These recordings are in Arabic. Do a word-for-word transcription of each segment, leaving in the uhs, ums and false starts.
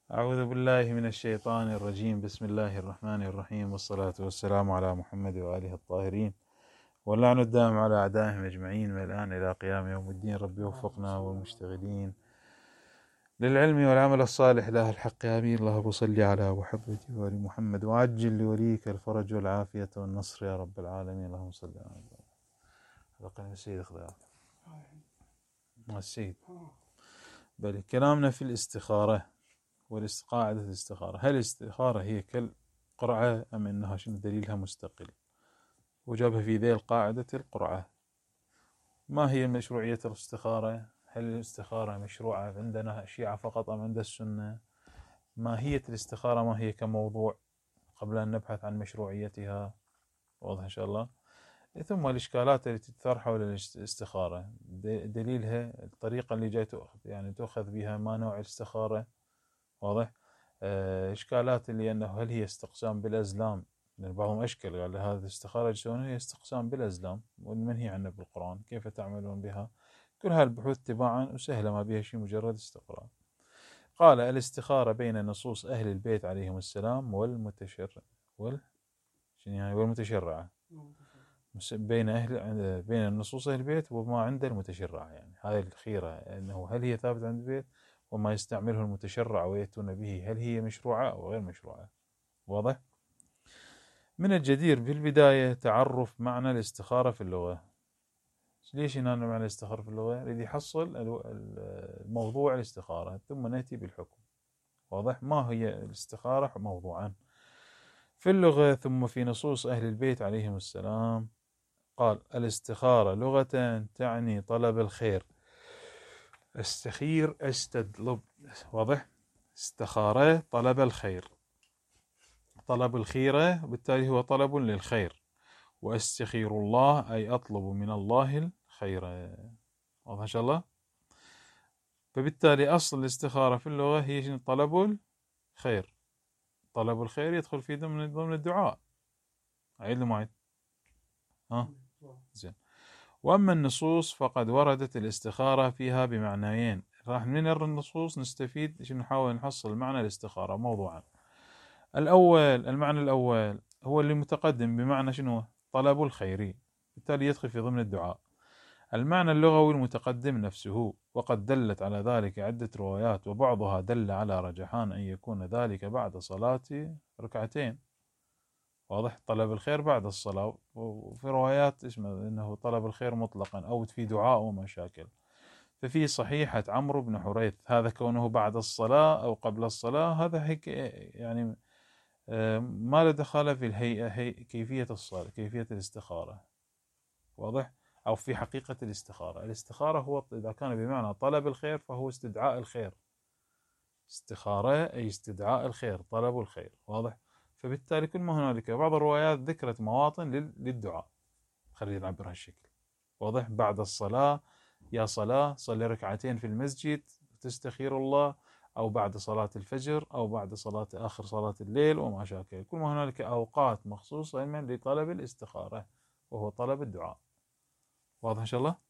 أعوذ بالله من الشيطان الرجيم. بسم الله الرحمن الرحيم، والصلاة والسلام على محمد وآله الطاهرين، واللعن الدائم على أعدائهم أجمعين من الآن إلى قيام يوم الدين. ربي وفقنا والمشتغلين للعلم والعمل الصالح له الحق آمين. اللهم صل على محمد وآل محمد وعجل لوليك الفرج والعافية والنصر يا رب العالمين. اللهم صل على محمد. السيد خضار السيد بل كلامنا في الاستخارة والاستقاعدة الاستخارة. هل الاستخارة هي كالقرعة أم أنها شنو دليلها مستقل؟ وجابها في ذيل قاعدة القرعة. ما هي مشروعية الاستخارة؟ هل الاستخارة مشروعة عندنا الشيعة فقط أم عند السنة؟ ماهية الاستخارة ما هي كموضوع قبل أن نبحث عن مشروعيتها؟ واضح إن شاء الله. ثم الإشكالات التي تطرح حول الاستخارة، دليلها، الطريقة اللي جاي تأخذ يعني تأخذ بها، ما نوع الاستخارة. واضح. إشكالات اللي أنه هل هي استقسام بالأزلام؟ لأن بعضهم أشكل قال هذا الاستخارة يسوونها هي استقسام بالأزلام والمنهي عنه بالقرآن، كيف تعملون بها؟ كل هذه البحوث تباعا وسهلة، ما بها شيء، مجرد استقراء. قال الاستخارة بين نصوص أهل البيت عليهم السلام والمتشرع وال يعني والمتشرعة، بين أهل بين نصوص أهل البيت وما عند المتشرع. يعني هذه الخيرة أنه هل هي ثابتة عند البيت، وما يستعمله المتشرع ويأتون به هل هي مشروعة أو غير مشروعة. واضح. من الجدير في البداية تعرف معنى الاستخارة في اللغة. ليش هنا معنى الاستخارة في اللغة؟ الذي يحصل الموضوع الاستخارة ثم نأتي بالحكم. واضح. ما هي الاستخارة موضوعا في اللغة ثم في نصوص أهل البيت عليهم السلام. قال الاستخارة لغة تعني طلب الخير. استخير استطلب. واضح. استخارة طلب الخير، طلب الخيرة، بالتالي هو طلب للخير. واستخير الله أي أطلب من الله الخير. واضح إن شاء الله. فبالتالي أصل الاستخارة في اللغة هي طلب الخير. طلب الخير يدخل في ضمن ضمن الدعاء. عيد معي. ها زين. وأما النصوص فقد وردت الاستخارة فيها بمعنيين. راح من النصوص نستفيد شنو، نحاول نحصل معنى الاستخارة موضوعا. الأول، المعنى الأول هو اللي متقدم بمعنى شنو؟ طلب الخير، بالتالي يدخل في ضمن الدعاء. المعنى اللغوي المتقدم نفسه، وقد دلت على ذلك عدة روايات، وبعضها دل على رجحان أن يكون ذلك بعد صلاة ركعتين. واضح. طلب الخير بعد الصلاة، وفي روايات اسمه أنه طلب الخير مطلقا أو في دعاء ومشاكل. ففي صحيحة عمرو بن حريث هذا كونه بعد الصلاة أو قبل الصلاة، هذا هيك يعني ما له دخل في الهيئة، هي كيفية الصلاة، كيفية الاستخارة. واضح. أو في حقيقة الاستخارة. الاستخارة هو إذا كان بمعنى طلب الخير فهو استدعاء الخير. استخارة أي استدعاء الخير، طلب الخير. واضح. فبالتالي كل ما هنالك بعض الروايات ذكرت مواطن للدعاء، خلينا نعبر هالشكل. واضح. بعد الصلاة، يا صلاة صلي ركعتين في المسجد تستخير الله، أو بعد صلاة الفجر، أو بعد صلاة آخر صلاة الليل وما شاكل. كل ما هنالك أوقات مخصوصة من لطلب الاستخارة وهو طلب الدعاء. واضح إن شاء الله.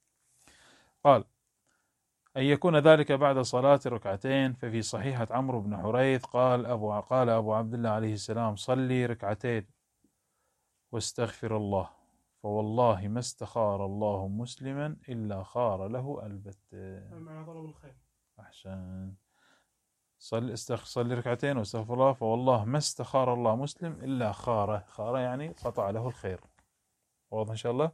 قال أن يكون ذلك بعد صلاة ركعتين. ففي صحيحة عمرو بن حريث قال أبو قال أبو عبد الله عليه السلام صلي ركعتين واستغفر الله، فوالله ما استخار الله مسلما إلا خار له البتة. معنى طلب الخير. أحسن. صلي استخ صلي ركعتين واستغفر الله، فوالله ما استخار الله مسلم إلا خاره. خاره يعني قطع له الخير. واضح إن شاء الله.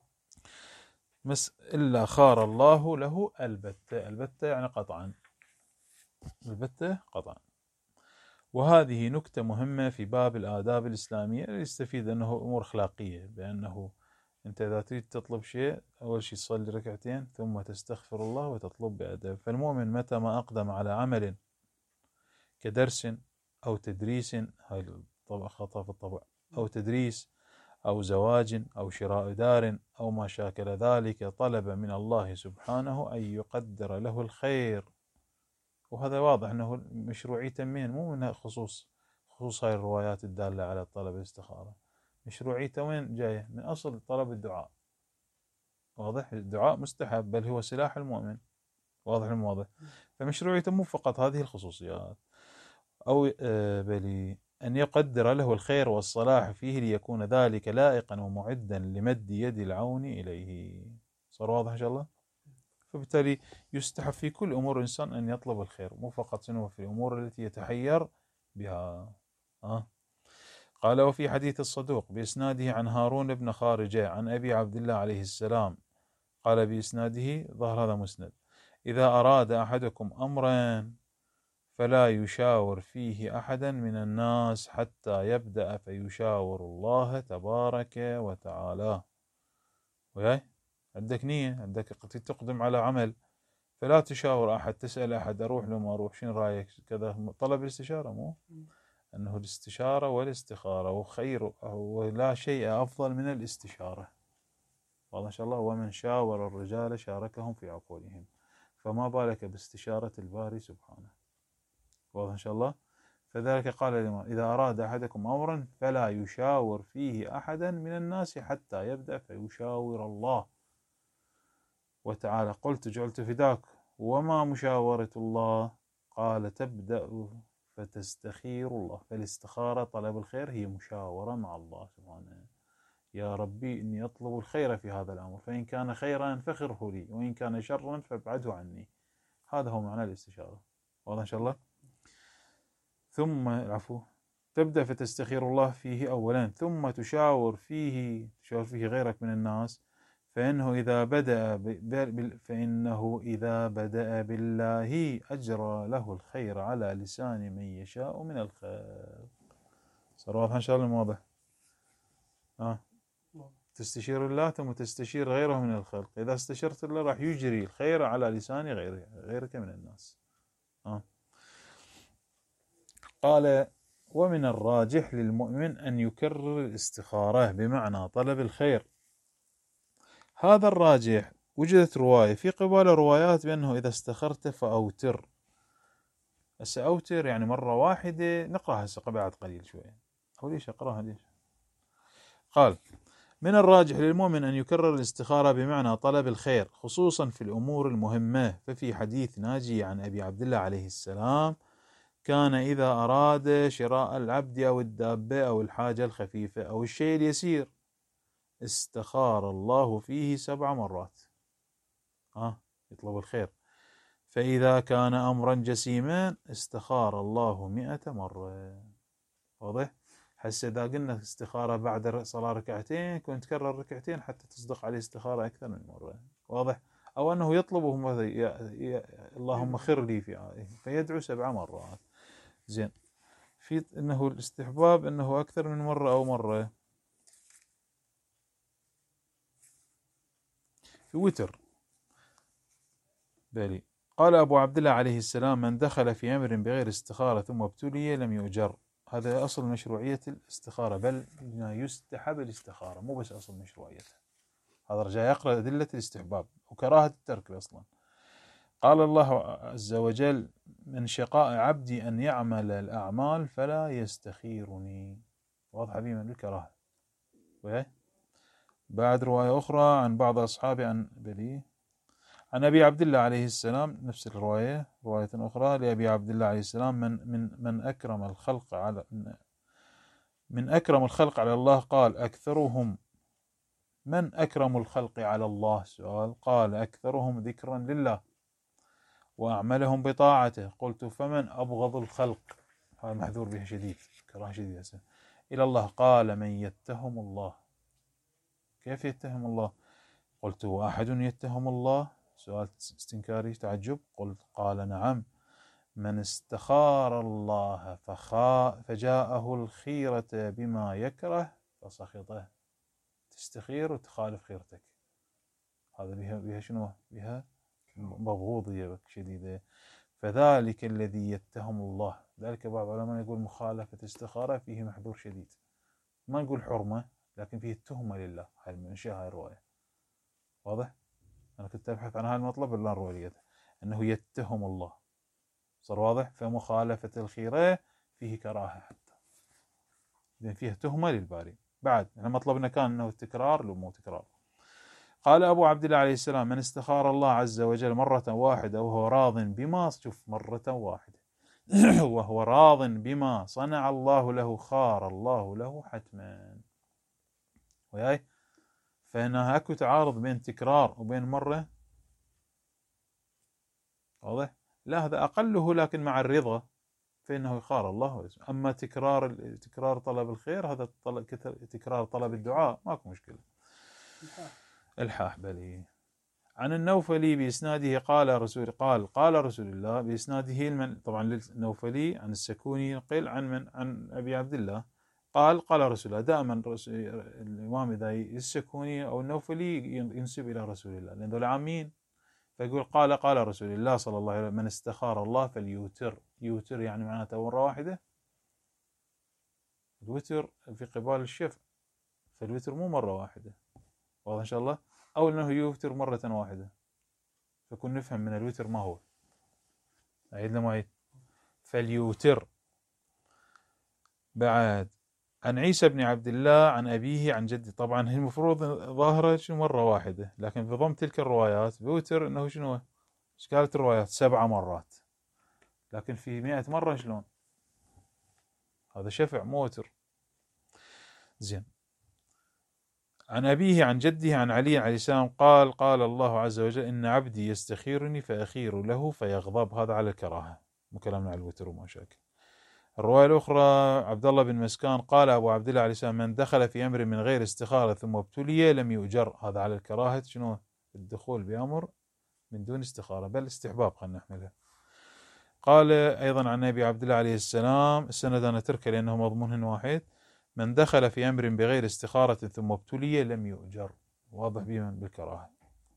مس إلا خار الله له البتة. البتة يعني قطعا. البتة قطعا. وهذه نكتة مهمة في باب الآداب الإسلامية، يستفيد أنه أمور أخلاقية، بأنه أنت إذا تريد تطلب شيء أول شيء تصلي ركعتين ثم تستغفر الله وتطلب بأدب. فالمؤمن متى ما أقدم على عمل كدرس أو تدريس، هاي الطبع خطأ في الطبع، أو تدريس أو زواج أو شراء دار أو ما شاكل ذلك، طلب من الله سبحانه أن يقدر له الخير. وهذا واضح أنه مشروعية من مو من خصوص خصوص هاي الروايات الدالة على طلب الاستخارة. مشروعيته وين جاية؟ من أصل طلب الدعاء. واضح. الدعاء مستحب، بل هو سلاح المؤمن. واضح المواضح. فمشروعيته مو فقط هذه الخصوصيات. أو بل أن يقدر له الخير والصلاح فيه ليكون ذلك لائقا ومعدا لمد يد العون إليه. صار واضح إن شاء الله؟ فبالتالي يستحب في كل أمور الإنسان أن يطلب الخير، مو فقط شنو في الأمور التي يتحير بها. أه؟ قال وفي حديث الصدوق بإسناده عن هارون بن خارجة عن أبي عبد الله عليه السلام قال بإسناده ظهر هذا مسند: إذا أراد أحدكم أمرا فلا يشاور فيه أحدا من الناس حتى يبدأ فيشاور الله تبارك وتعالى. وياي عندك نية، عندك تقدم على عمل، فلا تشاور أحد، تسأل أحد أروح له ما أروح، شنو رأيك كذا، طلب الاستشارة، مو أنه الاستشارة والاستخارة وخير ولا شيء أفضل من الاستشارة. والله إن شاء الله ومن شاور الرجال شاركهم في عقولهم، فما بالك باستشارة الباري سبحانه. واضح إن شاء الله. فذلك قال الإمام: إذا أراد أحدكم أمرا فلا يشاور فيه أحدا من الناس حتى يبدأ فيشاور الله وتعالى. قلت جعلت فداك وما مشاورة الله؟ قال تبدأ فتستخير الله. فالاستخارة طلب الخير هي مشاورة مع الله سبحانه: يا ربي إني أطلب الخير في هذا الأمر، فإن كان خيرا فخره لي، وإن كان شرا فابعده عني. هذا هو معنى الاستشارة. واضح إن شاء الله. ثم العفو تبدأ فتستخير الله فيه أولا، ثم تشاور فيه تشاور فيه غيرك من الناس، فإنه إذا بدأ ب... فإنه إذا بدأ بالله أجرى له الخير على لسان من يشاء من الخلق. صار واضح إن شاء الله؟ واضح. آه. تستشير الله ثم تستشير غيره من الخلق، إذا استشرت الله راح يجري الخير على لسان غيره غيرك من الناس. آه. قال ومن الراجح للمؤمن أن يكرر الاستخارة بمعنى طلب الخير. هذا الراجح وجدت رواية في قبال روايات بأنه إذا استخرت فأوتر. هسه أوتر يعني مرة واحدة، نقرأها هسه بعد قليل شوية. أو ليش أقرأها ليش؟ قال من الراجح للمؤمن أن يكرر الاستخارة بمعنى طلب الخير خصوصا في الأمور المهمة. ففي حديث ناجي عن أبي عبد الله عليه السلام: كان إذا أراد شراء العبد أو الدابة أو الحاجة الخفيفة أو الشيء اليسير استخار الله فيه سبع مرات. آه يطلب الخير. فإذا كان أمرا جسيما استخار الله مئة مرة. واضح؟ هسه إذا قلنا استخارة بعد صلاة ركعتين كنت تكرر ركعتين حتى تصدق عليه استخارة أكثر من مرة. واضح؟ أو أنه يطلبه يا يا اللهم خر لي في فيدعو سبع مرات. زين. في انه الاستحباب انه اكثر من مرة او مرة. في وتر بالي قال ابو عبد الله عليه السلام: من دخل في امر بغير استخارة ثم ابتلي لم يؤجر. هذا اصل مشروعية الاستخارة، بل يستحب الاستخارة، مو بس اصل مشروعيتها. هذا رجاء يقرأ ادلة الاستحباب وكراهة الترك اصلا. قال الله عز وجل: من شقاء عبدي أن يعمل الأعمال فلا يستخيرني. واضح بما بالكراهة. بعد رواية أخرى عن بعض أصحابه عن بلي عن أبي عبد الله عليه السلام، نفس الرواية رواية أخرى لأبي عبد الله عليه السلام: من من من أكرم الخلق على من أكرم الخلق على الله قال أكثرهم. من أكرم الخلق على الله؟ سؤال. قال أكثرهم ذكرا لله وأعملهم بطاعته. قلت فمن أبغض الخلق؟ هذا محذور به شديد، كراهة شديدة إلى الله. قال من يتهم الله. كيف يتهم الله؟ قلت وأحد يتهم الله؟ سؤال استنكاري تعجب. قلت قال نعم: من استخار الله فخا فجاءه الخيرة بما يكره فسخطه. تستخير وتخالف خيرتك، هذا بها بها شنو؟ بها مبغوضية شديدة. فذلك الذي يتهم الله. ذلك بعض العلماء يقول مخالفة استخارة فيه محذور شديد، ما نقول حرمة لكن فيه التهمة لله. هاي من أشياء هاي الرواية. واضح؟ أنا كنت أبحث عن هذا المطلب إلا الرواية أنه يتهم الله. صار واضح؟ فمخالفة الخيرة فيه كراهة حتى، إذن فيه تهمة للباري. بعد يعني مطلبنا كان أنه التكرار لو مو تكرار. قال أبو عبد الله عليه السلام: من استخار الله عز وجل مرة واحدة وهو راض بما، شوف مرة واحدة وهو راض بما صنع الله له خار الله له حتما. وياي؟ فهنا اكو تعارض بين تكرار وبين مرة. واضح؟ لا هذا أقله، لكن مع الرضا فإنه يخار الله. أما تكرار تكرار طلب الخير هذا طلب تكرار طلب الدعاء ماكو مشكلة. الحاح بلي. عن النوفلي بإسناده قال رسول قال قال رسول الله بإسناده المن طبعا النوفلي عن السكوني ينقل عن من عن أبي عبد الله قال قال رسول الله. دائما الإمام إذا السكوني أو النوفلي ينسب إلى رسول الله لأن ذول عامين، فيقول قال قال رسول الله صلى الله عليه وسلم من استخار الله فليوتر. يوتر يعني معناته مرة واحدة. الوتر في قبال الشفع، فالوتر مو مرة واحدة. واضح إن شاء الله؟ أو أنه يوتر مرة واحدة، فكن نفهم من الوتر ما هو. أعيد لما أعيد. فليوتر. بعد عن عيسى بن عبد الله عن أبيه عن جده. طبعا هي المفروض ظاهرة شنو مرة واحدة، لكن في ضمن تلك الروايات بيوتر أنه شنو ايش قالت الروايات سبعة مرات، لكن في مئة مرة شلون؟ هذا شفع مو وتر. زين. عن أبيه عن جده عن علي عليه السلام قال قال الله عز وجل إن عبدي يستخيرني فأخير له فيغضب. هذا على الكراهة، مو كلامنا على الوتر وما شاكل. الرواية الأخرى عبد الله بن مسكان قال أبو عبد الله عليه السلام من دخل في أمر من غير استخارة ثم ابتلي لم يؤجر. هذا على الكراهة شنو؟ الدخول بأمر من دون استخارة، بل استحباب خلينا نحملها. قال أيضا عن أبي عبد الله عليه السلام، السند أنا تركه لأنه مضمون واحد، من دخل في أمر بغير استخارة ثم ابتلي لم يؤجر. واضح بمن بالكراهة.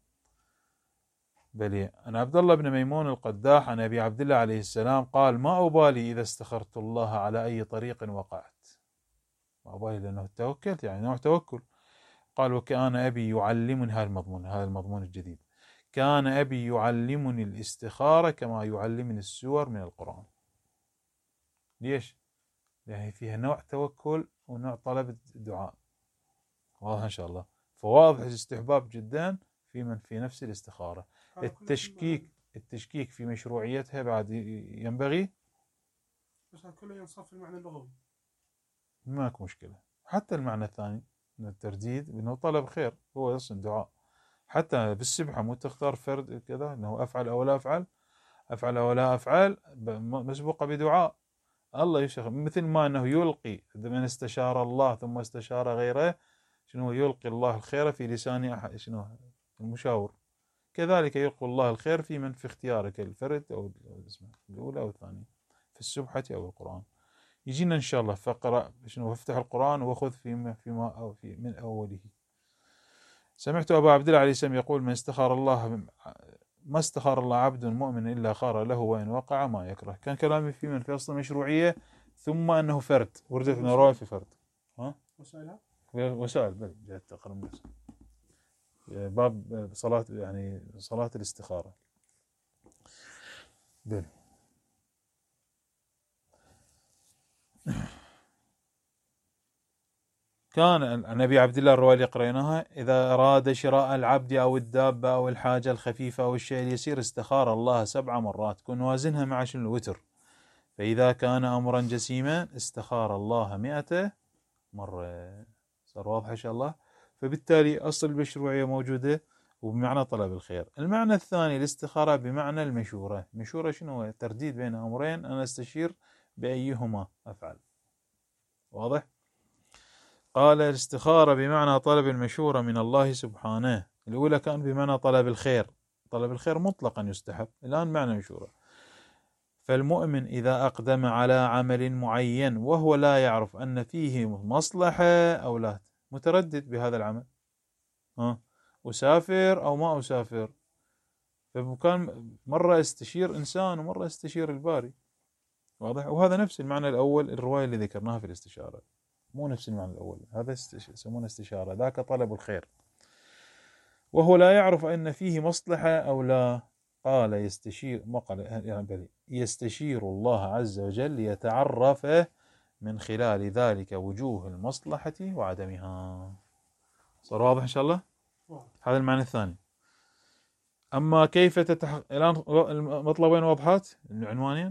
بل عن عبد الله بن ميمون القداح عن أبي عبد الله عليه السلام قال ما أبالي إذا استخرت الله على أي طريق وقعت. ما أبالي لأنه توكلت يعني نوع توكل. قال وكان أبي يعلمني، هذا المضمون هذا المضمون الجديد، كان أبي يعلمني الاستخارة كما يعلمني السور من القرآن. ليش؟ يعني فيها نوع توكل ونوع طلب الدعاء. واضح إن شاء الله. فواضح الاستحباب جدا في من في نفس الاستخارة. التشكيك التشكيك في مشروعيتها بعد ينبغي، بس كله ينصف في المعنى اللغوي ماك مشكلة. حتى المعنى الثاني من الترديد انه طلب خير هو اصلا دعاء. حتى بالسبحة مو تختار فرد كذا انه افعل او لا افعل، افعل او لا افعل مسبوقة بدعاء. الله يشخ مثل ما انه يلقي من استشار الله ثم استشار غيره، شنو يلقي الله الخير في لسان أحد شنو المشاور، كذلك يلقي الله الخير في من في اختيارك الفرد او اسمه الاولى او الثانيه في السبحة او القرآن. يجينا ان شاء الله فقرأ شنو افتح القرآن وخذ فيما فيما او في من اوله. سمعت ابا عبد الله عليه السلام يقول من استخار الله ما استخار الله عبد مؤمن الا خار له وان وقع ما يكره. كان كلامي في من في اصل مشروعيه، ثم انه فرد وردت من روايه في فرد. ها وسائلها وسائل بل جاءت تقرا من باب صلاة يعني صلاة الاستخارة. بل كان عن أبي عبد الله الرواية اللي قريناها إذا أراد شراء العبد أو الدابة أو الحاجة الخفيفة أو الشيء اليسير استخار الله سبع مرات. كن وازنها مع شنو الوتر. فإذا كان أمرا جسيما استخار الله مئة مرة. صار واضح إن شاء الله. فبالتالي أصل المشروعية موجودة وبمعنى طلب الخير. المعنى الثاني الاستخارة بمعنى المشورة. مشورة شنو هو؟ ترديد بين أمرين أنا استشير بأيهما أفعل. واضح؟ قال الاستخارة بمعنى طلب المشورة من الله سبحانه. الأولى كان بمعنى طلب الخير. طلب الخير مطلقا يستحب، الآن معنى مشورة. فالمؤمن إذا أقدم على عمل معين وهو لا يعرف أن فيه مصلحة أو لا، متردد بهذا العمل، ها أسافر أو ما أسافر، فكان مرة استشير إنسان ومرة استشير الباري. واضح؟ وهذا نفس المعنى الأول الرواية اللي ذكرناها في الاستشارة، مو نفس المعنى الأول. هذا يسمونه استشارة، ذاك طلب الخير وهو لا يعرف أن فيه مصلحة أو لا. قال يستشير ما قال يعني بل يستشير الله عز وجل ليتعرف من خلال ذلك وجوه المصلحة وعدمها. صار واضح إن شاء الله؟ هذا المعنى الثاني. أما كيف تتحقق الآن المطلبين واضحات العنوانين.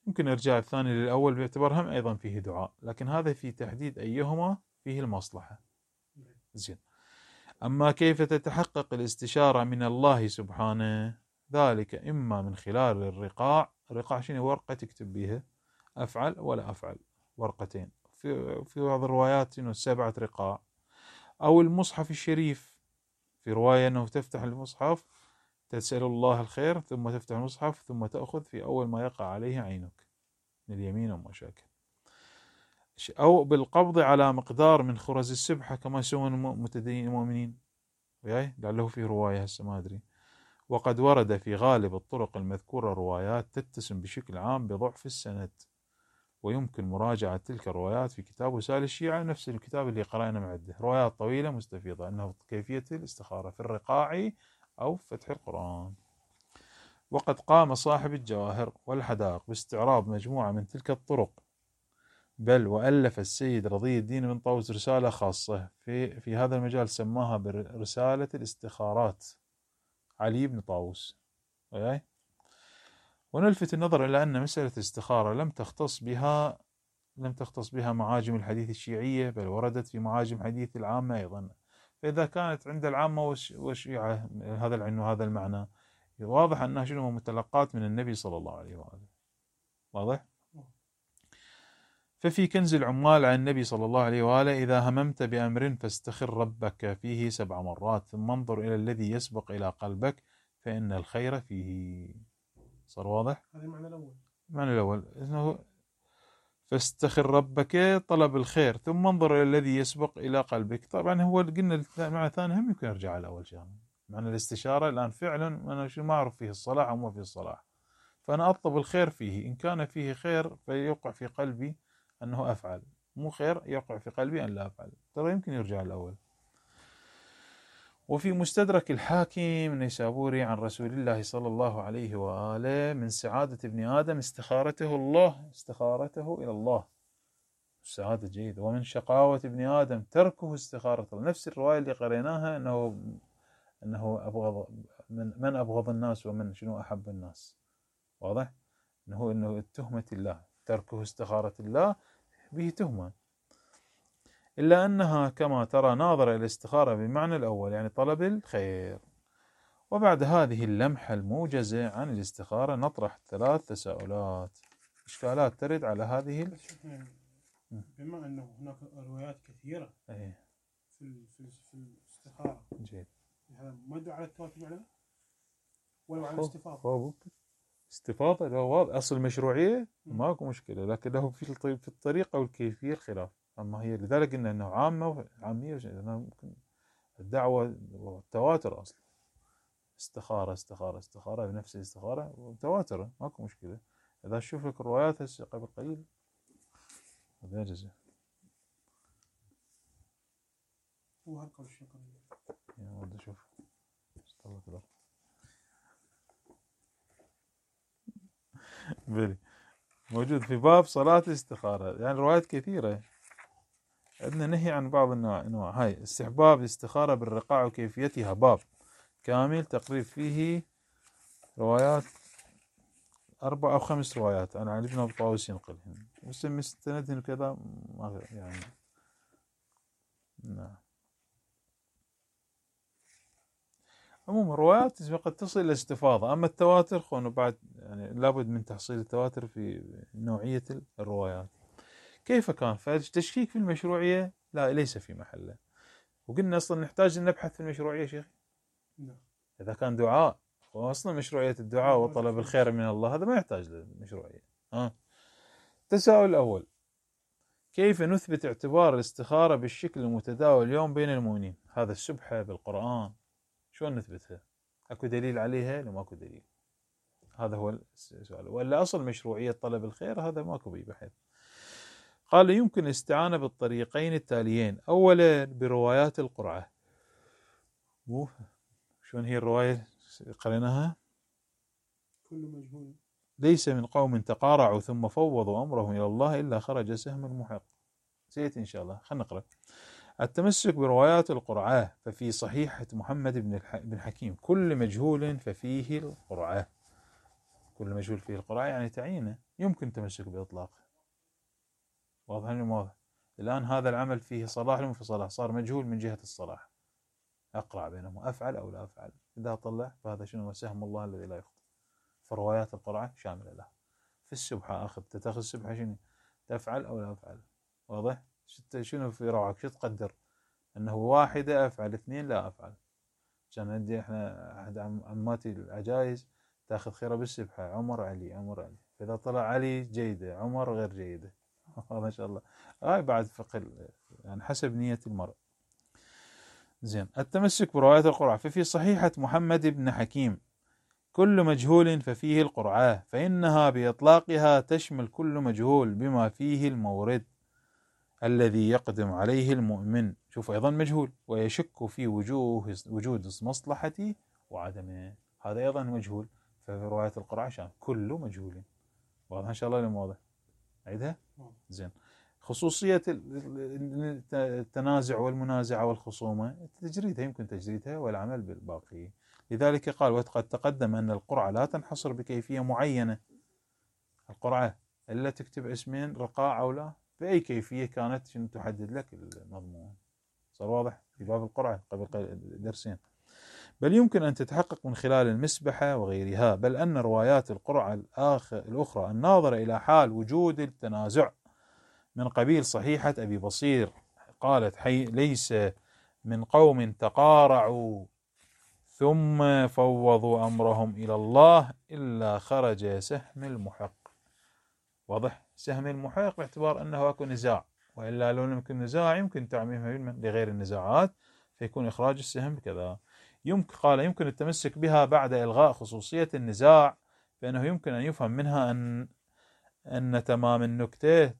يمكن إرجاع الثاني للأول باعتبار هم أيضا فيه دعاء، لكن هذا في تحديد أيهما فيه المصلحة. زين. أما كيف تتحقق الاستشارة من الله سبحانه؟ ذلك إما من خلال الرقاع. الرقاع شنو؟ ورقة تكتب بها أفعل ولا أفعل، ورقتين. في في بعض الروايات إنه سبعة رقاع. أو المصحف الشريف، في رواية أنه تفتح المصحف تسأل الله الخير ثم تفتح المصحف ثم تأخذ في أول ما يقع عليه عينك من اليمين وما شاكل. أو بالقبض على مقدار من خرز السبحة كما يسوون المتدينين المؤمنين، وياي لعله في رواية هسه ما أدري. وقد ورد في غالب الطرق المذكورة روايات تتسم بشكل عام بضعف السند، ويمكن مراجعة تلك الروايات في كتاب وسائل الشيعة، نفس الكتاب اللي قرأنا معده، روايات طويلة مستفيضة أنه كيفية الاستخارة في الرقاع أو فتح القرآن. وقد قام صاحب الجواهر والحدائق باستعراض مجموعة من تلك الطرق، بل وألف السيد رضي الدين بن طاووس رسالة خاصة في في هذا المجال سماها برسالة الاستخارات علي بن طاووس. وياي. ونلفت النظر إلى أن مسألة الاستخارة لم تختص بها لم تختص بها معاجم الحديث الشيعية، بل وردت في معاجم حديث العامة أيضا. فإذا كانت عند العامة والشيعة هذا العلم وهذا المعنى، واضح أنها شنو متلقات من النبي صلى الله عليه وآله. واضح؟ ففي كنز العمال عن النبي صلى الله عليه وآله: إذا هممت بأمر فاستخر ربك فيه سبع مرات ثم انظر إلى الذي يسبق إلى قلبك فإن الخير فيه. صار واضح؟ هذا المعنى الأول. المعنى الأول إنه فاستخر ربك طلب الخير ثم انظر إلى الذي يسبق إلى قلبك. طبعا هو قلنا المعنى الثاني هم يمكن يرجع على أول شيء، معنى الاستشارة الآن فعلا أنا شو ما أعرف فيه الصلاح أو ما فيه الصلاح، فأنا أطلب الخير فيه، إن كان فيه خير فيوقع في قلبي أنه أفعل، مو خير يوقع في قلبي أن لا أفعل. ترى يمكن يرجع الأول. وفي مستدرك الحاكم النيسابوري عن رسول الله صلى الله عليه وآله من سعادة ابن آدم استخارته الله استخارته إلى الله، السعادة جيدة. ومن شقاوة ابن آدم تركه استخارة الله. نفس الرواية اللي قريناها أنه أنه أبغض من, من أبغض الناس ومن شنو أحب الناس. واضح؟ أنه أنه التهمة الله، تركه استخارة الله به تهمة، إلا أنها كما ترى ناظرة إلى الاستخارة بمعنى الأول، يعني طلب الخير. وبعد هذه اللمحة الموجزة عن الاستخارة نطرح ثلاث تساؤلات، إشكالات ترد على هذه ال... بما أنه هناك روايات كثيرة أيه. في في في الاستخارة. جيد. هذا ما يدل على التواتر معناه ولا على الاستفاضة؟ هو استفاضة له أصل المشروعية ماكو مشكلة، لكن له في في الطريقة والكيفية الخلاف. أما هي لذلك قلنا أنه عامة عامية، ممكن الدعوة والتواتر أصلا استخارة استخارة استخارة بنفس الاستخارة وتواتر ماكو مشكلة. إذا شوف لك الروايات هسه قبل قليل هذا جزء هو هالقول الشكر يعني ودي أشوف بلي موجود في باب صلاة الاستخارة، يعني روايات كثيرة. عندنا نهي عن بعض النوع هاي استحباب الاستخارة بالرقاع وكيفيتها، باب كامل تقريب فيه روايات أربع أو خمس روايات عن علي بن أبي طاووس ينقلهن، بس مستندهن كذا ما يعني نعم. عموما الروايات قد تصل إلى استفاضة، أما التواتر خونه بعد يعني لابد من تحصيل التواتر في نوعية الروايات. كيف كان؟ فالتشكيك في المشروعية لا ليس في محله، وقلنا أصلا نحتاج أن نبحث في المشروعية شيخ. نعم. إذا كان دعاء وأصلا مشروعية الدعاء وطلب الخير من الله هذا ما يحتاج للمشروعية. ها. التساؤل الأول: كيف نثبت اعتبار الاستخارة بالشكل المتداول اليوم بين المؤمنين؟ هذا السبحة بالقرآن شلون نثبتها؟ أكو دليل عليها لو ماكو دليل؟ هذا هو السؤال. ولا أصل مشروعية طلب الخير هذا ماكو بيه بحث. قال يمكن الاستعانة بالطريقين التاليين: أولا بروايات القرعة. مو شلون هي الرواية قريناها؟ كل مجهول ليس من قوم تقارعوا ثم فوضوا أمرهم إلى الله إلا خرج سهم المحق. سيأتي إن شاء الله. خلينا نقرأ. التمسك بروايات القرعة: ففي صحيحة محمد بن بن حكيم كل مجهول ففيه القرعة. كل مجهول فيه القرعة يعني تعيينه، يمكن تمسك بإطلاقه. واضح ولا واضح؟ الآن هذا العمل فيه صلاح ولا في صلاح؟ صار مجهول من جهة الصلاح، أقرع بينهما، أفعل أو لا أفعل. إذا طلع فهذا شنو؟ سهم الله الذي لا يخطئ. فروايات القرعة شاملة له. في السبحة أخذ تتخذ السبحة شنو؟ تفعل أو لا أفعل. واضح؟ شنو في روعك؟ شو تقدر؟ أنه واحدة أفعل، اثنين لا أفعل. كان عندي إحنا أحد عماتي العجائز تأخذ خيرة بالسبحة، عمر علي عمر علي، فإذا طلع علي جيدة، عمر غير جيدة. ما شاء الله. هاي بعد فقه يعني حسب نية المرء. زين. التمسك برواية القرعة. ففي صحيحة محمد بن حكيم: كل مجهول ففيه القرعة، فإنها بإطلاقها تشمل كل مجهول بما فيه المورد الذي يقدم عليه المؤمن. شوف أيضا مجهول ويشك في وجوه وجود مصلحة وعدمه، هذا أيضا مجهول. ففي رواية القرعة شامل كل مجهول. واضح إن شاء الله؟ لم واضح؟ عيدها. زين. خصوصية التنازع والمنازعة والخصومة، تجريدها يمكن تجريدها والعمل بالباقي. لذلك قال: وقد تقدم أن القرعة لا تنحصر بكيفية معينة. القرعة إلا تكتب اسمين رقاع أو لا، بأي كيفية كانت شنو تحدد لك المضمون. صار واضح في باب القرعة قبل درسين. بل يمكن أن تتحقق من خلال المسبحة وغيرها، بل أن روايات القرعة الأخرى الناظرة إلى حال وجود التنازع من قبيل صحيحة أبي بصير قالت: حي ليس من قوم تقارعوا ثم فوضوا أمرهم إلى الله إلا خرج سهم المحق. واضح؟ سهم المحق باعتبار أنه أكو نزاع، وإلا لو لم يكن نزاع يمكن تعميمها لغير النزاعات فيكون إخراج السهم كذا. يمكن قال يمكن التمسك بها بعد إلغاء خصوصية النزاع، فإنه يمكن أن يفهم منها أن أن تمام النكتة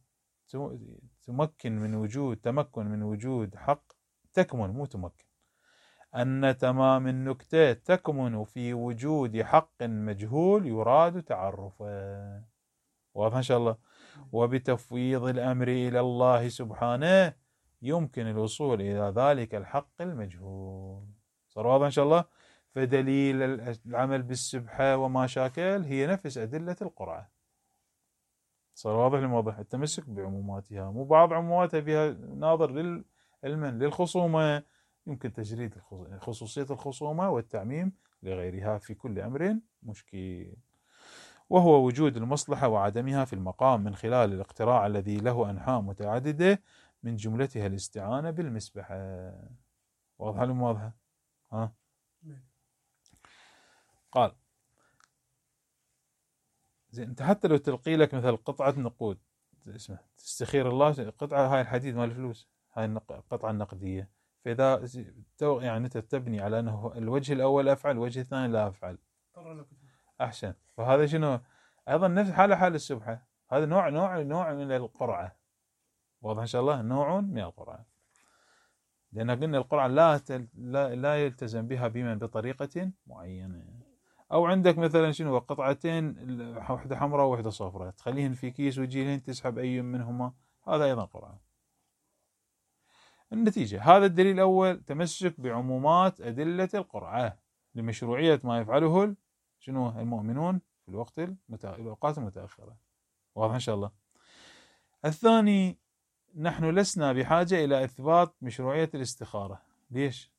تمكن من وجود تمكن من وجود حق تكمن مو تمكن أن تمام النكتة تكمن في وجود حق مجهول يراد تعرفه. واضح إن شاء الله؟ وبتفويض الأمر إلى الله سبحانه يمكن الوصول إلى ذلك الحق المجهول. صار واضح إن شاء الله؟ فدليل العمل بالسبحة وما شاكل هي نفس أدلة القرعة. صار واضح الموضوع؟ التمسك بعموماتها، مو بعض عموماتها فيها ناظر للعلم للخصومة، يمكن تجريد خصوصية الخصومة والتعميم لغيرها في كل أمر مشكل، وهو وجود المصلحة وعدمها في المقام من خلال الاقتراع الذي له أنحاء متعددة من جملتها الاستعانة بالمسبحة. واضحة ولا واضحة؟ ها؟ قال: زين، انت حتى لو تلقي لك مثل قطعة نقود اسمه تستخير الله، قطعة هاي الحديد مال الفلوس، هاي القطعة النقدية، فإذا يعني انت تبني على أنه الوجه الأول أفعل الوجه الثاني لا أفعل، أحسن. فهذا شنو؟ أيضا نفس حالة حال السبحة، هذا نوع نوع نوع من القرعة. واضح إن شاء الله؟ نوع من القرعة، لأن قلنا القرعة لا لا لا يلتزم بها بمن بطريقة معينة. أو عندك مثلا شنو قطعتين، واحدة حمراء وواحدة صفراء، تخليهن في كيس وتجيلهن تسحب أي منهما، هذا أيضا قرعة. النتيجة هذا الدليل الأول تمسك بعمومات أدلة القرعة لمشروعية ما يفعله شنو المؤمنون في الوقت المتأ... الأوقات المتأخرة. واضح إن شاء الله؟ الثاني: نحن لسنا بحاجة إلى إثبات مشروعية الاستخارة. ليش؟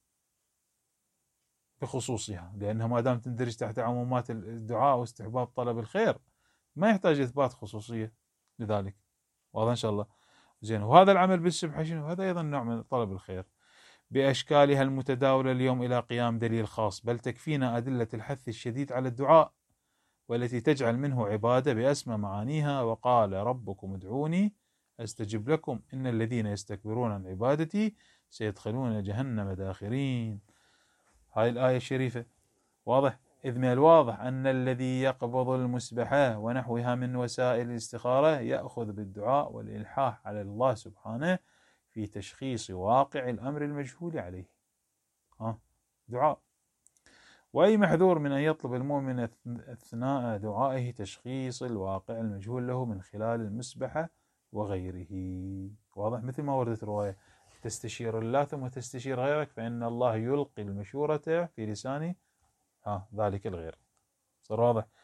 بخصوصها، لأنها ما دام تندرج تحت عمومات الدعاء واستحباب طلب الخير ما يحتاج إثبات خصوصية لذلك. واضح إن شاء الله؟ زين. وهذا العمل بالسبحة شنو؟ هذا أيضا نوع من طلب الخير بأشكالها المتداولة اليوم إلى قيام دليل خاص، بل تكفينا أدلة الحث الشديد على الدعاء والتي تجعل منه عبادة بأسمى معانيها. وقال: ربكم ادعوني أستجب لكم إن الذين يستكبرون عن عبادتي سيدخلون جهنم داخرين. هاي الآية الشريفة. واضح؟ إذ من الواضح أن الذي يقبض المسبحة ونحوها من وسائل الاستخارة يأخذ بالدعاء والإلحاح على الله سبحانه في تشخيص واقع الأمر المجهول عليه. ها؟ دعاء. وأي محذور من أن يطلب المؤمن أثناء دعائه تشخيص الواقع المجهول له من خلال المسبحة وغيره. واضح؟ مثل ما وردت رواية: تستشير الله ثم تستشير غيرك فإن الله يلقي المشورة في لسان ها ذلك الغير. صار واضح؟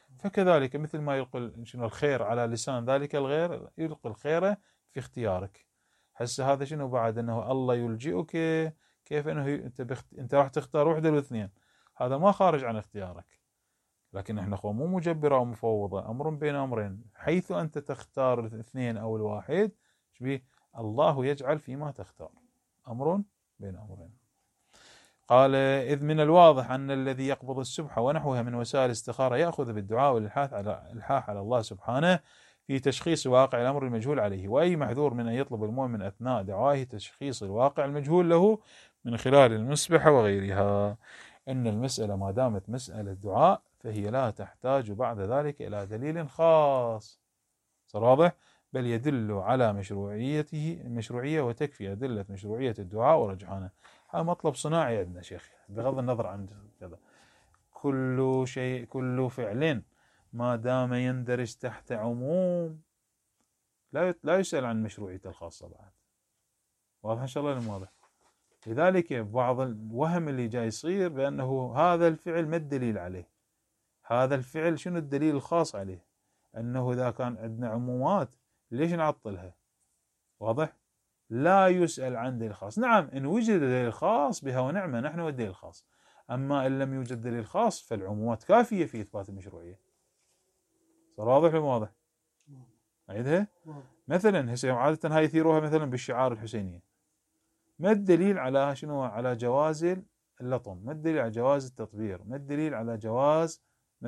فكذلك مثل ما يلقي شنو الخير على لسان ذلك الغير، يلقي الخير في اختيارك. هسه هذا شنو بعد؟ انه الله يلجئك، كيف انه انت بخت... انت راح تختار وحده والاثنين، هذا ما خارج عن اختيارك. لكن احنا اخوان مو مجبرة او مفوضة، امر بين امرين، حيث انت تختار الاثنين او الواحد شبيه الله يجعل فيما تختار، امر بين امرين. قال إذ من الواضح أن الذي يقبض السبحة ونحوها من وسائل الاستخارة يأخذ بالدعاء والإلحاح على الحاح على الله سبحانه في تشخيص واقع الأمر المجهول عليه، وأي محذور من أن يطلب المؤمن أثناء دعائه تشخيص الواقع المجهول له من خلال المسبحة وغيرها. أن المسألة ما دامت مسألة دعاء فهي لا تحتاج بعد ذلك إلى دليل خاص، صار واضح؟ بل يدل على مشروعيته المشروعية، وتكفي أدلة مشروعية الدعاء ورجحانه. هذا مطلب صناعي عندنا شيخ، بغض النظر عن كذا، كل شيء كل فعل ما دام يندرج تحت عموم لا لا يسأل عن مشروعيته الخاصة بعد. واضح إن شاء الله المواضح. لذلك بعض الوهم اللي جاي يصير بأنه هذا الفعل ما الدليل عليه، هذا الفعل شنو الدليل الخاص عليه؟ أنه إذا كان عندنا عمومات ليش نعطلها؟ واضح؟ لا يسأل عن دليل خاص. نعم إن وجد دليل خاص بها ونعمة، نحن والدليل الخاص. أما إن لم يوجد دليل خاص فالعمومات كافية في إثبات المشروعية. صار واضح ولا واضح؟ أعيدها؟ مثلا هسه عادة هاي يثيروها مثلا بالشعار الحسينية. ما الدليل على شنو؟ على جواز اللطم، ما الدليل على جواز التطبير، ما الدليل على جواز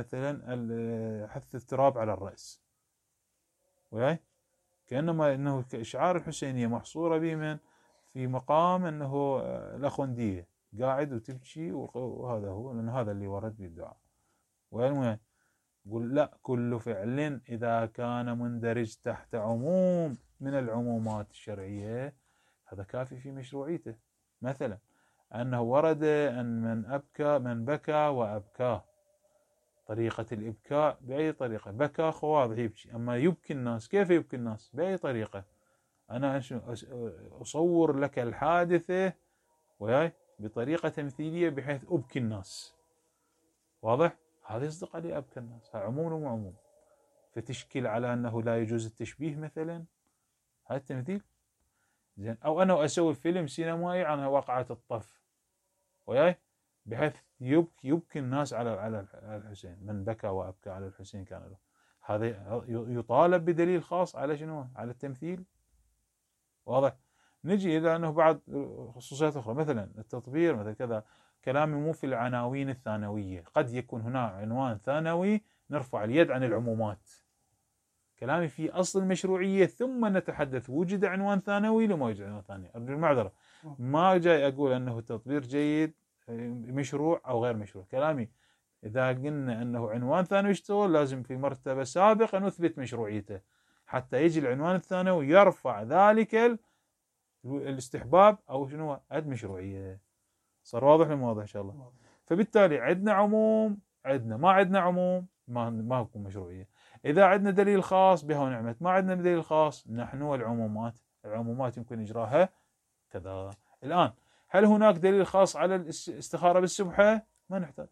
مثلا حث التراب على الرأس؟ وياي؟ كأنما أنه شعار الحسينية محصورة بمن؟ في مقام أنه الأخوندية قاعد وتبكي وهذا هو، لأن هذا اللي ورد بالدعاء. والمهم قل لا، كل فعل إذا كان مندرج تحت عموم من العمومات الشرعية هذا كافي في مشروعيته. مثلا أنه ورد أن من أبكى من بكى وأبكاه، طريقة الإبكاء بأي طريقة؟ بكى واضح يبكي، أما يبكي الناس كيف يبكي الناس؟ بأي طريقة؟ أنا أصور لك الحادثة وياي بطريقة تمثيلية بحيث أبكي الناس. واضح؟ هذا يصدق عليه أبكى الناس، هذا عموم ومو عموم. فتشكل على أنه لا يجوز التشبيه مثلا، هذا التمثيل زين. أو أنا أسوي فيلم سينمائي عن واقعة الطف وياي بحيث يبكي يبكي الناس على على الحسين، من بكى وأبكى على الحسين كان له، هذا يطالب بدليل خاص على شنو؟ على التمثيل. واضح؟ نجي إلى أنه بعد خصوصيات أخرى مثلا التطبير مثل كذا، كلامي مو في العناوين الثانوية، قد يكون هنا عنوان ثانوي نرفع اليد عن العمومات، كلامي في أصل المشروعية ثم نتحدث وجد عنوان ثانوي لما يوجد عنوان ثاني. أرجو المعذرة، ما جاي أقول أنه التطبير جيد مشروع أو غير مشروع، كلامي إذا قلنا أنه عنوان ثانوي يشتغل لازم في مرتبة سابقة نثبت مشروعيته حتى يجي العنوان الثانوي يرفع ذلك الاستحباب أو شنو عد مشروعية. صار واضح ولا واضح إن شاء الله؟ فبالتالي عندنا عموم، عندنا ما عندنا عموم ما ما بكون مشروعية. إذا عندنا دليل خاص بها ونعمة، ما عندنا دليل خاص نحن والعمومات، العمومات يمكن إجراها كذا. الآن هل هناك دليل خاص على الاستخارة بالسبحة؟ ما نحتاج.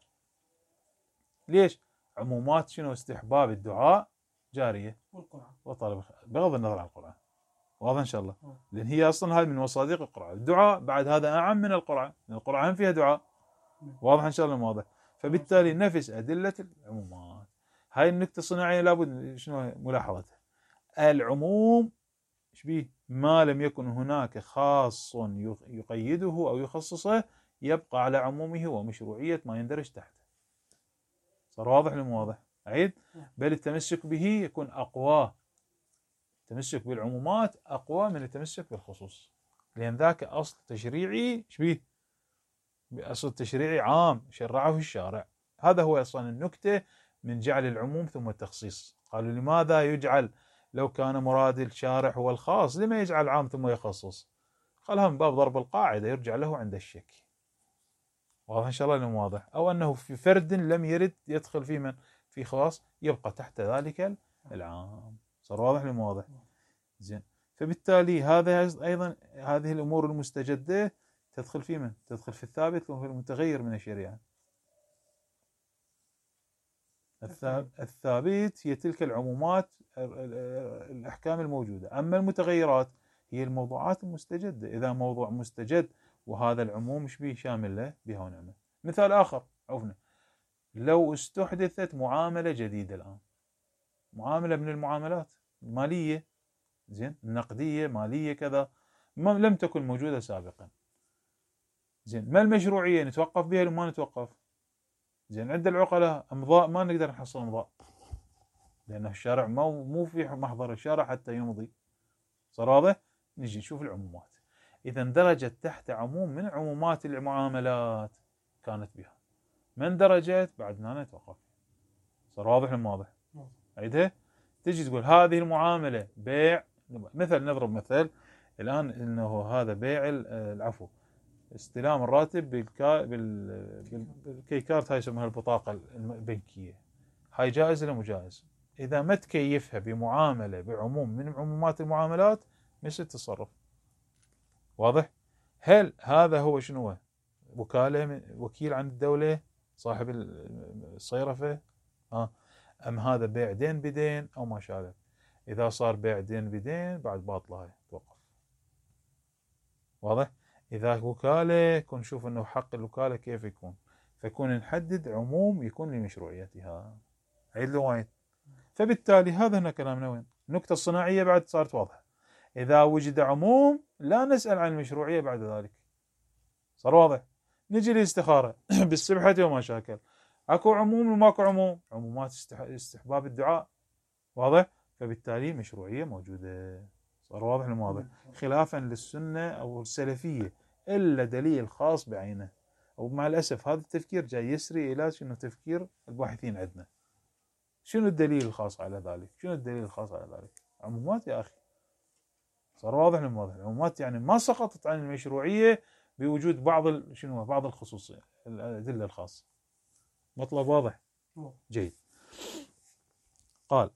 ليش؟ عمومات شنو؟ استحباب الدعاء جارية والقرآن وطلب بغض النظر عن القرآن. واضح إن شاء الله؟ لأن هي أصلا هذه من مصادق القرآن. الدعاء بعد هذا أعم من القرآن، القرآن فيها دعاء. واضح إن شاء الله؟ واضح. فبالتالي نفس أدلة العمومات. هاي النكتة الصناعية لابد شنو ملاحظتها. العموم شبيه ما لم يكن هناك خاص يقيده أو يخصصه يبقى على عمومه ومشروعية ما يندرج تحته. صار واضح ولا مو واضح؟ أعيد. بل التمسك به يكون أقوى، التمسك بالعمومات أقوى من التمسك بالخصوص، لأن ذاك أصل تشريعي شبيه بأصل تشريعي عام شرعه الشارع. هذا هو أصلا النكتة من جعل العموم ثم التخصيص. قالوا لماذا يجعل لو كان مراد الشارع هو الخاص لما يجعل عام ثم يخصص؟ قالها من باب ضرب القاعدة يرجع له عند الشك. واضح إن شاء الله لم واضح؟ أو أنه في فرد لم يرد يدخل في من في خاص يبقى تحت ذلك العام. صار واضح لم واضح؟ زين. فبالتالي هذا أيضا هذه الأمور المستجدة تدخل في من؟ تدخل في الثابت وفي المتغير من الشريعة. الثابت هي تلك العمومات الأحكام الموجودة. أما المتغيرات هي الموضوعات المستجدة. إذا موضوع مستجد وهذا العموم مش به شامل له بها ونعمة. مثال آخر عفنا، لو استحدثت معاملة جديدة الآن، معاملة من المعاملات المالية، زين، النقدية مالية كذا، ما لم تكن موجودة سابقا، زين، ما المشروعية؟ نتوقف بها ولا ما نتوقف؟ زين، عند العقلاء امضاء ما نقدر نحصل امضاء لانه الشارع مو مو في محضر الشارع حتى يمضي. صار واضح؟ نجي نشوف العمومات. اذا اندرجت تحت عموم من عمومات المعاملات كانت بها، ما اندرجت بعد هنا نتوقف. صار واضح ولا واضح؟ عيدها. تجي تقول هذه المعاملة بيع، مثل نضرب مثل الان انه هذا بيع العفو استلام الراتب بالكا... بال... بالكي كارت، هاي يسموها البطاقة البنكية، هاي جائز ولا مو جائز؟ إذا ما تكيفها بمعاملة بعموم من عمومات المعاملات مش التصرف. واضح؟ هل هذا هو شنو؟ وكالة، وكيل عند الدولة، صاحب الصيرفة، آه. أم هذا بيع دين بدين أو ما شابه؟ إذا صار بيع دين بدين بعد باطلة، هاي توقف. واضح؟ إذا وكالة يكون نشوف أنه حق الوكالة كيف يكون، فيكون نحدد عموم يكون لمشروعيتها. عيد له وايد. فبالتالي هذا هنا كلامنا وين؟ النكتة الصناعية بعد صارت واضحة. إذا وجد عموم لا نسأل عن المشروعية بعد ذلك. صار واضح؟ نجي للاستخارة بالسبحة وما شاكل، أكو عموم وماكو عموم، عمومات استحباب الدعاء. واضح؟ فبالتالي مشروعية موجودة. صار واضح ولا واضح؟ خلافا للسنة أو السلفية إلا دليل خاص بعينه. ومع الأسف هذا التفكير جاي يسري إلى شنو تفكير الباحثين عندنا. شنو الدليل الخاص على ذلك؟ شنو الدليل الخاص على ذلك؟ عمومات يا أخي. صار واضح ولا واضح؟ عمومات يعني ما سقطت عن المشروعية بوجود بعض شنو بعض الخصوصية الأدلة الخاصة. مطلب واضح؟ جيد. قال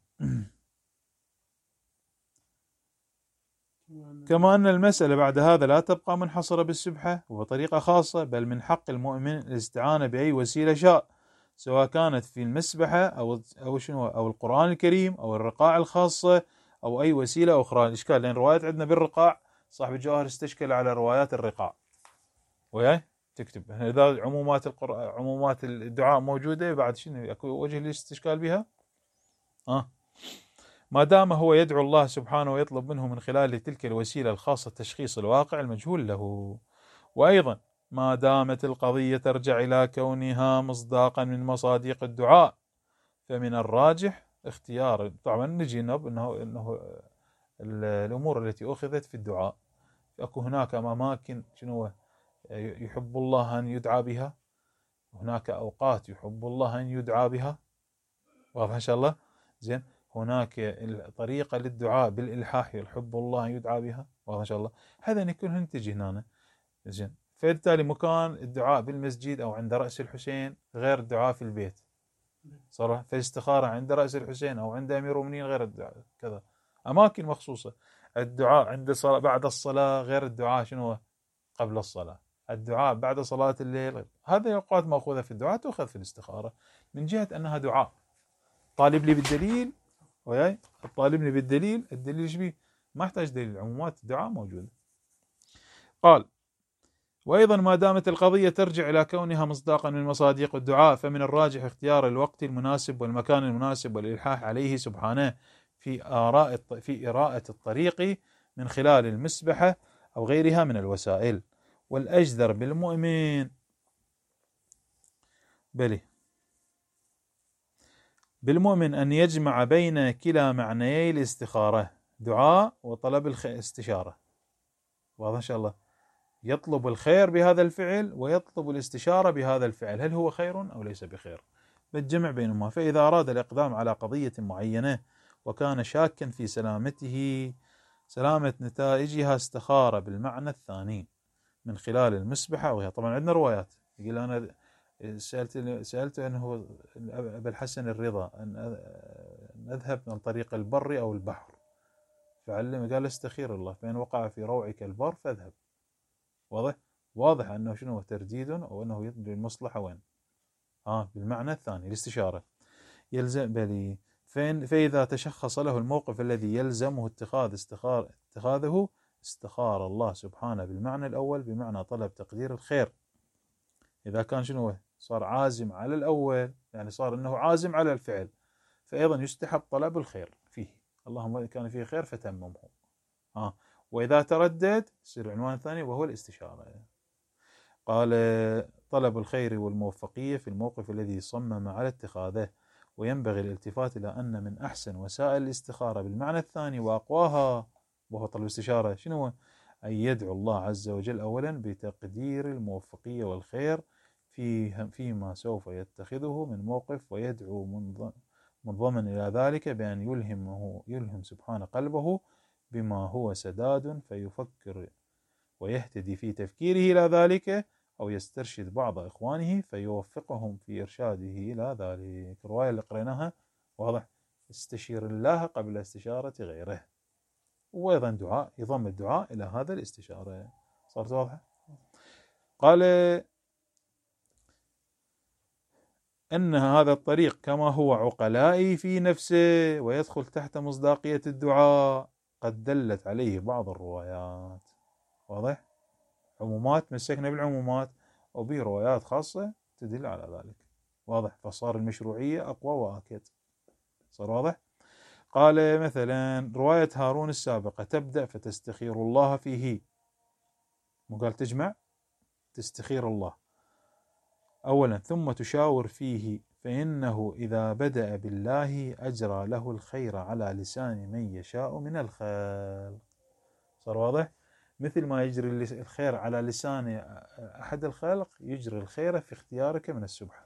كما أن المسألة بعد هذا لا تبقى منحصرة بالسبحة وبطريقة خاصة، بل من حق المؤمن الاستعانة بأي وسيلة شاء، سواء كانت في المسبحة أو أو شنو أو القرآن الكريم أو الرقاع الخاصة أو أي وسيلة أخرى. الإشكال لأن روايات عندنا بالرقاع، صاحب الجواهر استشكل على روايات الرقاع، وياي تكتب إذا عمومات القرآن عمومات الدعاء موجودة بعد شنو أكو وجه الاستشكال بها؟ آه ما دام هو يدعو الله سبحانه ويطلب منه من خلال تلك الوسيلة الخاصة تشخيص الواقع المجهول له. وأيضا ما دامت القضية ترجع إلى كونها مصداقا من مصادق الدعاء، فمن الراجح اختيار. طبعا نجي نب إنه, إنه الأمور التي أخذت في الدعاء، أكو هناك أماكن شنو يحب الله أن يدعى بها، هناك أوقات يحب الله أن يدعى بها. واضح إن شاء الله؟ زين. هناك طريقة للدعاء بالإلحاح يحب الله أن يدعى بها. واضح إن شاء الله؟ هذا نكون تجي هنا. زين. فبالتالي مكان الدعاء بالمسجد أو عند رأس الحسين غير الدعاء في البيت. صراحة فالاستخارة عند رأس الحسين أو عند أمير المؤمنين غير الدعاء كذا. أماكن مخصوصة. الدعاء عند صلاة بعد الصلاة غير الدعاء شنو قبل الصلاة. الدعاء بعد صلاة الليل، هذه الأوقات مأخوذة في الدعاء تأخذ في الاستخارة من جهة أنها دعاء. طالب لي بالدليل وياي، الطالب لي بالدليل، الدليل ايش بيه؟ ما احتاج دليل، عمومات الدعاء موجودة. قال وأيضا ما دامت القضية ترجع إلى كونها مصداقا من مصادق الدعاء، فمن الراجح اختيار الوقت المناسب والمكان المناسب والإلحاح عليه سبحانه في آراء في إراءة الطريق من خلال المسبحة أو غيرها من الوسائل. والأجدر بالمؤمن بلي بالمؤمن أن يجمع بين كلا معنيي الاستخارة، دعاء وطلب الاستشارة. واضح إن شاء الله؟ يطلب الخير بهذا الفعل ويطلب الاستشارة بهذا الفعل، هل هو خير أو ليس بخير؟ بالجمع بينهما. فإذا أراد الإقدام على قضية معينة وكان شاكا في سلامته سلامة نتائجها، استخار بالمعنى الثاني من خلال المسبحة. وهي طبعا عندنا روايات يقول أنا سألت سألته أنه أبا الحسن الرضا أن أذهب من طريق البر أو البحر، فعلم قال استخير الله، فإن وقع في روعك البر فاذهب. واضح؟ واضح أنه شنو ترديد أو أنه يطلب المصلحة وين؟ آه بالمعنى الثاني الاستشارة. يلزم بلي فإن فإذا تشخص له الموقف الذي يلزمه اتخاذ استخار اتخاذه استخار الله سبحانه بالمعنى الأول بمعنى طلب تقدير الخير. إذا كان شنو صار عازم على الأول يعني صار أنه عازم على الفعل فأيضا يستحب طلب الخير فيه، اللهم إن كان فيه خير فتممه. آه. وإذا تردد يصير عنوان ثاني وهو الاستشارة. قال طلب الخير والموفقية في الموقف الذي صمم على اتخاذه، وينبغي الالتفات إلى أن من أحسن وسائل الاستخارة بالمعنى الثاني وأقواها وهو طلب الاستشارة شنو؟ أن يدعو الله عز وجل أولا بتقدير الموفقية والخير في فيما سوف يتخذه من موقف، ويدعو منضمن إلى ذلك بأن يلهمه يلهم سبحانه قلبه بما هو سداد فيفكر ويهتدي في تفكيره إلى ذلك، أو يسترشد بعض إخوانه فيوفقهم في إرشاده إلى ذلك. الرواية اللي قريناها واضح، استشير الله قبل استشارة غيره. وأيضا دعاء يضم الدعاء إلى هذا الاستشارة. صارت واضحة؟ قال أن هذا الطريق كما هو عقلائي في نفسه ويدخل تحت مصداقية الدعاء قد دلت عليه بعض الروايات. واضح؟ عمومات مسكنا بالعمومات وبه روايات خاصة تدل على ذلك. واضح؟ فصار المشروعية أقوى وأكد. صار واضح؟ قال مثلا رواية هارون السابقة تبدأ فتستخير الله فيه، مو قال تجمع تستخير الله أولا ثم تشاور فيه، فإنه إذا بدأ بالله أجرى له الخير على لسان من يشاء من الخلق. صار واضح؟ مثل ما يجري الخير على لسان أحد الخلق يجري الخير في اختيارك من السبحة.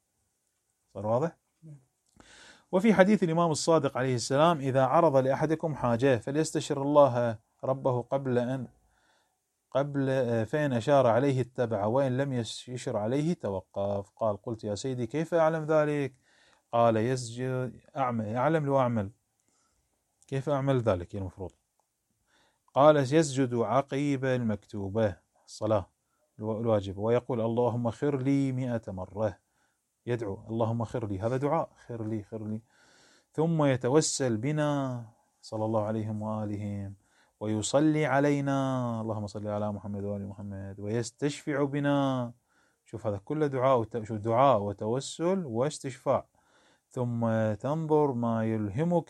صار واضح؟ وفي حديث الإمام الصادق عليه السلام إذا عرض لأحدكم حاجة فليستشر الله ربه قبل أن قبل فإن أشار عليه اتبع وإن لم يشر عليه توقف. قال قلت يا سيدي كيف أعلم ذلك؟ قال يسجد أعمل يعلم لو أعمل كيف أعمل ذلك المفروض؟ قال يسجد عقيب المكتوبة الصلاة الواجب ويقول اللهم خر لي مئة مرة، يدعو اللهم خر لي، هذا دعاء خر لي خر لي. ثم يتوسل بنا صلى الله عليه وآله ويصلي علينا اللهم صل على محمد وآل محمد ويستشفع بنا. شوف هذا كله دعاء شوف دعاء وتوسل واستشفاع. ثم تنظر ما يلهمك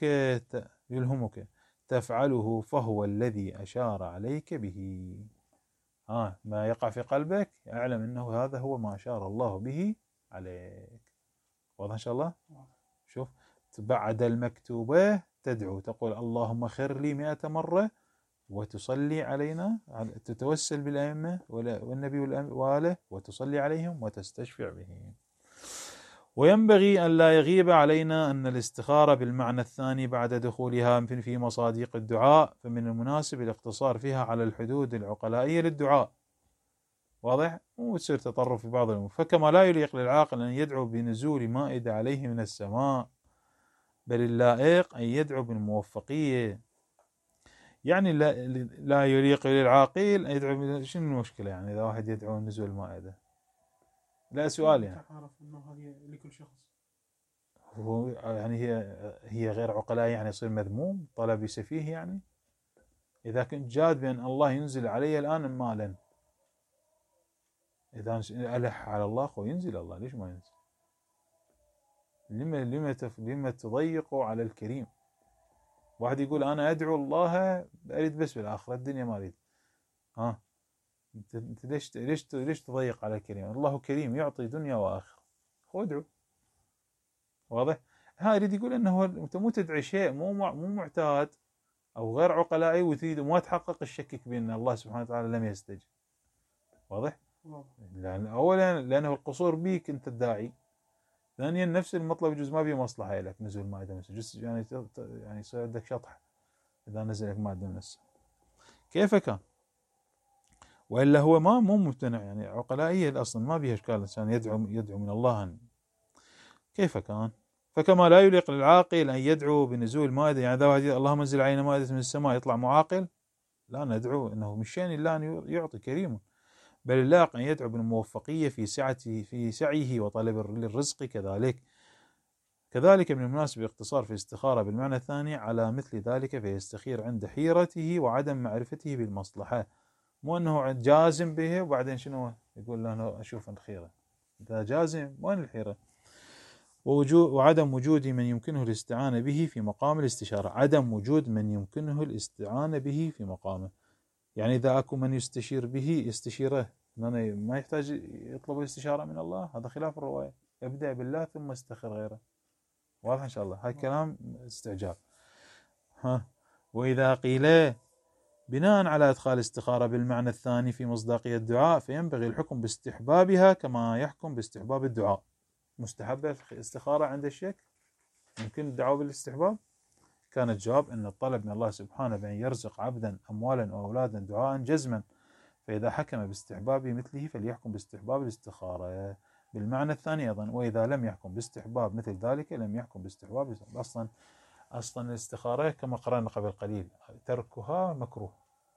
يلهمك تفعله فهو الذي أشار عليك به. ها ما يقع في قلبك اعلم انه هذا هو ما أشار الله به عليك. واضح ان شاء الله؟ شوف بعد المكتوبة تدعو تقول اللهم خر لي مئة مرة وتصلي علينا تتوسل بالأئمة والنبي وآله وتصلي عليهم وتستشفع بهم. وينبغي أن لا يغيب علينا أن الاستخارة بالمعنى الثاني بعد دخولها في مصادق الدعاء فمن المناسب الاقتصار فيها على الحدود العقلائية للدعاء. واضح؟ وتصير تطرف في بعض الأمور. فكما لا يليق للعاقل أن يدعو بنزول مائدة عليه من السماء بل اللائق أن يدعو بالموفقية. يعني لا, لا يليق للعاقل أن يدعو. شنو المشكلة يعني إذا واحد يدعو نزول مائدة؟ لا سؤال يعني تعرف انه هذه لكل شخص هو يعني هي هي غير عقلائية يعني يصير مذموم طلب سفيه. يعني إذا كنت جاد بأن الله ينزل علي الآن مالا، إذا ألح على الله خو ينزل الله، ليش ما ينزل؟ لما لما تف... لما تضيقوا على الكريم؟ واحد يقول أنا أدعو الله أريد بس بالآخرة الدنيا ما أريد. ها أنت ليش ليش ليش تضيق على الكريم؟ الله كريم يعطي دنيا وآخرة، خو ادعو. واضح؟ ها يريد يقول أنه أنت مو تدعي شيء مو مو معتاد أو غير عقلائي وتريد وما تحقق الشك بأن الله سبحانه وتعالى لم يستجب. واضح؟ لأن أولا لأنه القصور بيك أنت الداعي، ثانيا نفس المطلب يجوز ما فيه مصلحة لك نزول مائدة من السماء، يعني يعني يصير عندك شطح إذا نزل لك مائدة من السماء. كيف كان؟ وإلا هو ما مو ممتنع يعني عقلائية أصلا ما فيها إشكال الإنسان يدعو يدعو من الله. كيف كان؟ فكما لا يليق للعاقل أن يدعو بنزول مائدة، يعني إذا واحد اللهم انزل علينا مائدة من السماء يطلع معاقل؟ لا ندعو إنه مش شأن الله أن يعطي كريم، بل اللائق أن يدعو بالموفقية في سعته في سعيه وطلب الرزق كذلك. كذلك من المناسب الاقتصار في الاستخارة بالمعنى الثاني على مثل ذلك، فيستخير عند حيرته وعدم معرفته بالمصلحة، مو أنه جازم به وبعدين شنو يقول له أنا أشوف الخيرة، إذا جازم وين الحيرة. ووجود وعدم وجود من يمكنه الاستعانة به في مقام الاستشارة، عدم وجود من يمكنه الاستعانة به في مقامه، يعني إذا أكو من يستشير به يستشيره، ما يحتاج يطلب الاستشارة من الله، هذا خلاف الرواية، ابدأ بالله ثم استخر غيره. واضح إن شاء الله، هاي كلام استعجاب. ها وإذا قيل بناء على إدخال الاستخارة بالمعنى الثاني في مصداقية الدعاء، فينبغي الحكم باستحبابها كما يحكم باستحباب الدعاء. مستحبة الاستخارة عند الشك، يمكن الدعاء بالاستحباب. كان الجواب أن الطلب من الله سبحانه بأن يرزق عبدا أموالا أو أولادا دعاء جزما، فإذا حكم باستحباب مثله فليحكم باستحباب الاستخارة بالمعنى الثاني أيضا، وإذا لم يحكم باستحباب مثل ذلك لم يحكم باستحباب الاستخارة. أصلا أصلا الاستخارة كما قرأنا قبل قليل تركها مكروه،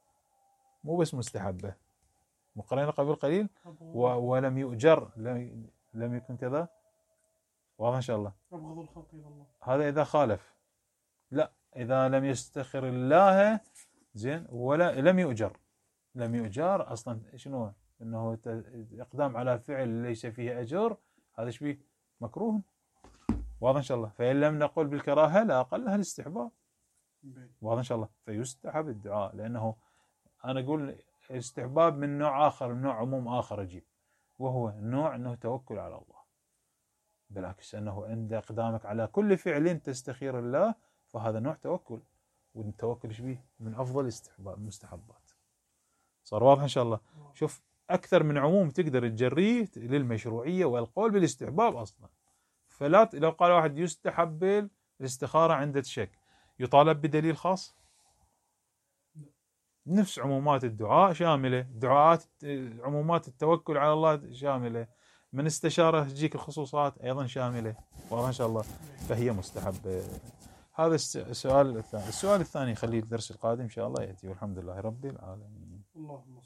مو بس مستحبة، قرأنا قبل قليل ولم يؤجر، لم, لم يكن كذا. واضح إن شاء الله. أبغض الخلق إلى الله، هذا إذا خالف، لا إذا لم يستخر الله زين ولا لم يؤجر، لم يؤجر أصلا شنو إنه إقدام على فعل ليس فيه أجر، هذا شبيه مكروه. واضح إن شاء الله. فإن لم نقول بالكراهة لا أقلها الاستحباب. واضح إن شاء الله. فيستحب الدعاء، لأنه أنا أقول استحباب من نوع آخر، من نوع عموم آخر أجيب، وهو النوع أنه توكل على الله، بالعكس أنه عند إقدامك على كل فعل تستخير الله فهذا نوع توكل، والتوكل شبيه من أفضل استحباب المستحبات. صار واضح إن شاء الله. شوف أكثر من عموم تقدر تجريه للمشروعية والقول بالاستحباب أصلا. فلا لو قال واحد يستحب الاستخارة عند الشك، يطالب بدليل خاص؟ نفس عمومات الدعاء شاملة، دعاءات عمومات التوكل على الله شاملة، من استشارة تجيك الخصوصات أيضا شاملة. واضح إن شاء الله. فهي مستحب. هذا السؤال الثاني. السؤال الثاني خليه الدرس القادم إن شاء الله يأتي، والحمد لله رب العالمين. اللهم